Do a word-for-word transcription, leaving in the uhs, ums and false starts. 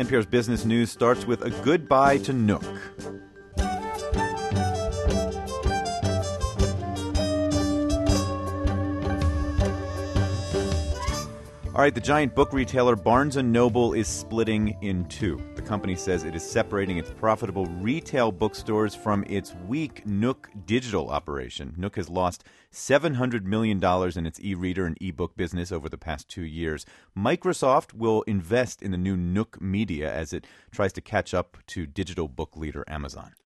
N P R's Business News starts with a goodbye to Nook. All right, the giant book retailer Barnes and Noble is splitting in two. The company says it is separating its profitable retail bookstores from its weak Nook digital operation. Nook has lost seven hundred million dollars in its e-reader and e-book business over the past two years. Microsoft will invest in the new Nook Media as it tries to catch up to digital book leader Amazon.